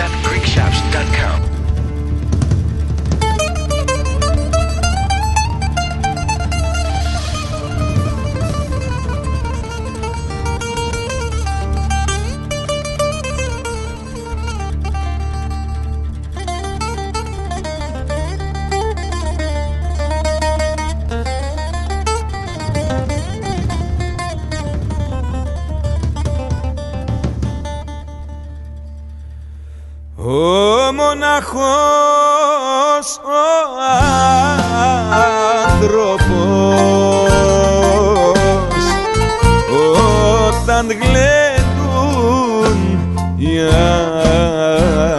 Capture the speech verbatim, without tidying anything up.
dot greek shops dot com. Ο μοναχός ο άνθρωπος όταν γλέντουν οι